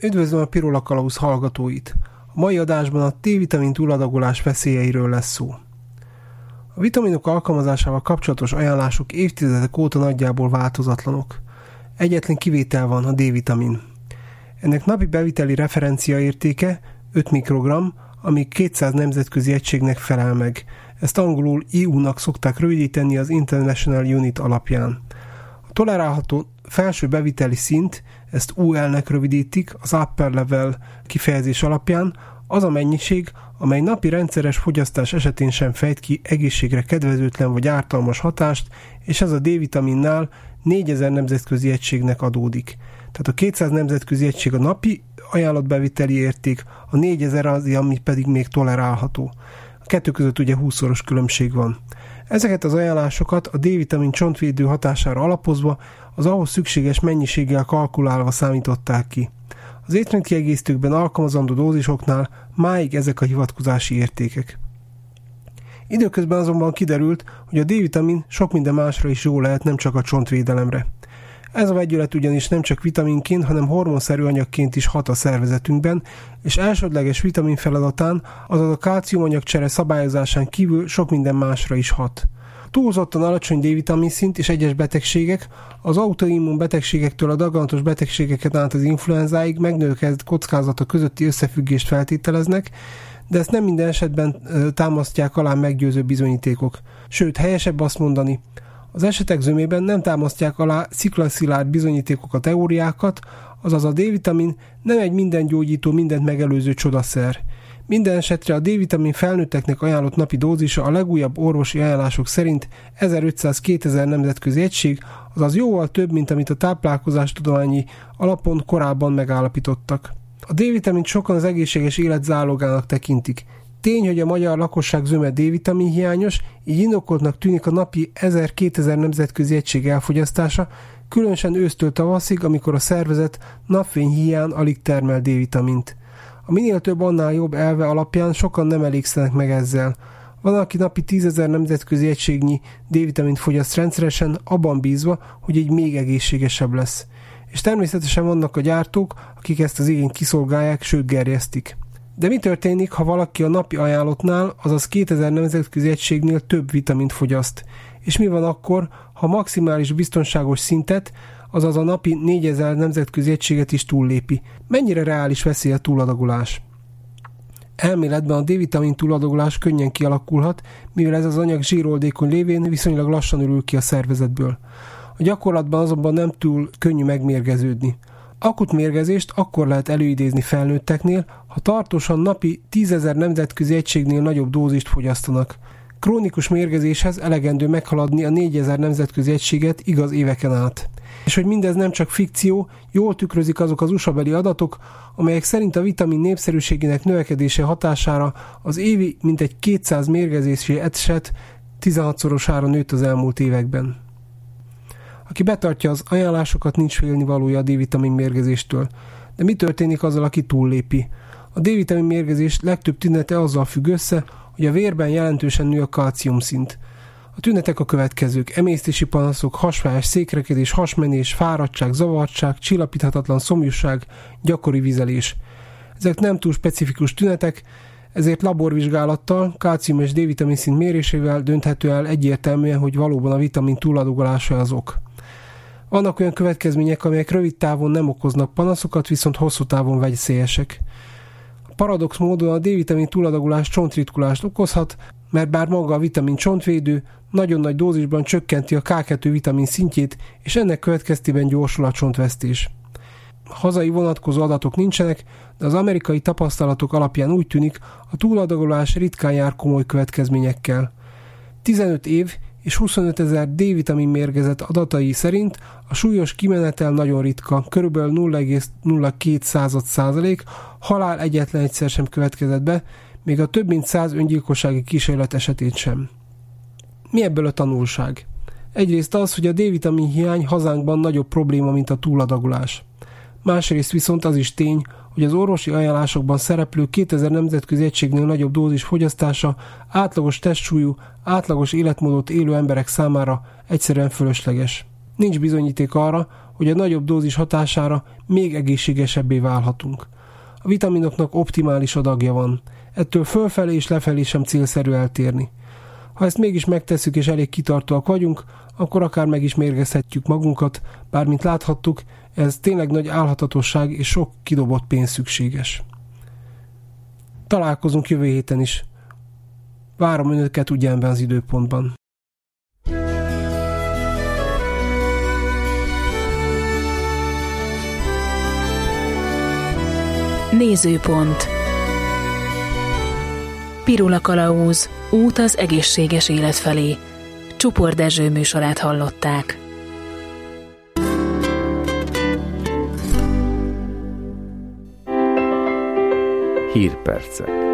Üdvözlöm a Pirula Kalauz hallgatóit! A mai adásban a D-vitamin túladagolás veszélyeiről lesz szó. A vitaminok alkalmazásával kapcsolatos ajánlások évtizedek óta nagyjából változatlanok. Egyetlen kivétel van, a D-vitamin. Ennek napi beviteli referencia értéke 5 mikrogramm, ami 200 nemzetközi egységnek felel meg. Ezt angolul EU-nak szokták rövidíteni az International Unit alapján. A tolerálható felső beviteli szint, ezt UL-nek rövidítik az Upper Level kifejezés alapján, az a mennyiség, amely napi rendszeres fogyasztás esetén sem fejt ki egészségre kedvezőtlen vagy ártalmas hatást, és ez a D-vitaminnál 4000 nemzetközi egységnek adódik. Tehát a 200 nemzetközi egység a napi ajánlatbeviteli érték, a 4000 az, ami pedig még tolerálható. A kettő között ugye 20-szoros különbség van. Ezeket az ajánlásokat a D-vitamin csontvédő hatására alapozva az ahhoz szükséges mennyiséggel kalkulálva számították ki. Az étrendkiegészítőkben alkalmazandó dózisoknál máig ezek a hivatkozási értékek. Időközben azonban kiderült, hogy a D-vitamin sok minden másra is jó lehet, nem csak a csontvédelemre. Ez a vegyület ugyanis nem csak vitaminként, hanem hormonszerű anyagként is hat a szervezetünkben, és elsődleges vitamin feladatán, azaz a kálciumanyagcsere szabályozásán kívül sok minden másra is hat. Túlzottan alacsony D-vitamin szint és egyes betegségek, az autoimmun betegségektől a daganatos betegségeken át az influenzáig megnövekedett kockázata közötti összefüggést feltételeznek, de ezt nem minden esetben támasztják alá meggyőző bizonyítékok. Sőt, helyesebb azt mondani, az esetek zömében nem támasztják alá sziklaszilárd bizonyítékok a teóriákat, azaz a D-vitamin nem egy minden gyógyító, mindent megelőző csodaszer. Minden esetre a D-vitamin felnőtteknek ajánlott napi dózisa a legújabb orvosi ajánlások szerint 1500-2000 nemzetközi egység, azaz jóval több, mint amit a táplálkozástudományi alapon korábban megállapítottak. A D-vitamint sokan az egészséges élet zálogának tekintik. Tény, hogy a magyar lakosság zöme D-vitamin hiányos, így indokoltnak tűnik a napi 1000-2000 nemzetközi egység elfogyasztása, különösen ősztől tavaszig, amikor a szervezet napfény hiány alig termel D-vitamint. A minél több, annál jobb elve alapján sokan nem elégszenek meg ezzel. Van, aki napi 10 000 nemzetközi egységnyi D-vitamint fogyaszt rendszeresen, abban bízva, hogy így még egészségesebb lesz. És természetesen vannak a gyártók, akik ezt az igényt kiszolgálják, sőt gerjesztik. De mi történik, ha valaki a napi ajánlottnál, azaz 2000 nemzetközi egységnél több vitamint fogyaszt? És mi van akkor, ha maximális biztonságos szintet, azaz a napi 4000 nemzetközi egységet is túllépi? Mennyire reális veszély a túladagolás? Elméletben a D-vitamin túladagolás könnyen kialakulhat, mivel ez az anyag zsíroldékony lévén viszonylag lassan ürül ki a szervezetből. A gyakorlatban azonban nem túl könnyű megmérgeződni. Akut mérgezést akkor lehet előidézni felnőtteknél, ha tartósan napi 10 000 nemzetközi egységnél nagyobb dózist fogyasztanak. Krónikus mérgezéshez elegendő meghaladni a 4000 nemzetközi egységet igaz éveken át. És hogy mindez nem csak fikció, jól tükrözik azok az USA-beli adatok, amelyek szerint a vitamin népszerűségének növekedése hatására az évi mintegy 200 mérgezési eset 16-szorosára nőtt az elmúlt években. Aki betartja az ajánlásokat, nincs félnivalója a D-vitamin mérgezéstől. De mi történik azzal, aki túllépi? A D-vitamin mérgezés legtöbb tünete azzal függ össze, hogy a vérben jelentősen nő a kalciumszint. A tünetek a következők: emésztési panaszok, hasfájás, székrekedés, hasmenés, fáradtság, zavartság, csillapíthatatlan szomjúság, gyakori vizelés. Ezek nem túl specifikus tünetek, ezért laborvizsgálattal, kalcium és D-vitamin szint mérésével dönthető el egyértelműen, hogy valóban a vitamin túladagolása az ok. Vannak olyan következmények, amelyek rövid távon nem okoznak panaszokat, viszont hosszú távon veszélyesek. Paradox módon a D-vitamin túladagolás csontritkulást okozhat, mert bár maga a vitamin csontvédő, nagyon nagy dózisban csökkenti a K2 vitamin szintjét, és ennek következtében gyorsul a csontvesztés. Hazai vonatkozó adatok nincsenek, de az amerikai tapasztalatok alapján úgy tűnik, a túladagolás ritkán jár komoly következményekkel. 15 év és 25 000 D-vitamin mérgezett adatai szerint a súlyos kimenetel nagyon ritka, kb. 0,02%, halál egyetlen egyszer sem következett be, még a több mint 100 öngyilkossági kísérlet esetét sem. Mi ebből a tanulság? Egyrészt az, hogy a D-vitamin hiány hazánkban nagyobb probléma, mint a túladagolás. Másrészt viszont az is tény, hogy az orvosi ajánlásokban szereplő 2000 nemzetközi egységnél nagyobb dózis fogyasztása átlagos testsúlyú, átlagos életmódot élő emberek számára egyszerűen fölösleges. Nincs bizonyíték arra, hogy a nagyobb dózis hatására még egészségesebbé válhatunk. A vitaminoknak optimális adagja van, ettől fölfelé és lefelé sem célszerű eltérni. Ha ezt mégis megtesszük és elég kitartóak vagyunk, akkor akár meg is mérgezhetjük magunkat, bár mint láthattuk, ez tényleg nagy álhatatosság és sok kidobott pénz szükséges. Találkozunk jövő héten is. Várom önöket ugyanebben az időpontban. Nézőpont. Pirula Kalauz, út az egészséges élet felé. Csupor Dezső műsorát hallották. Hírpercek.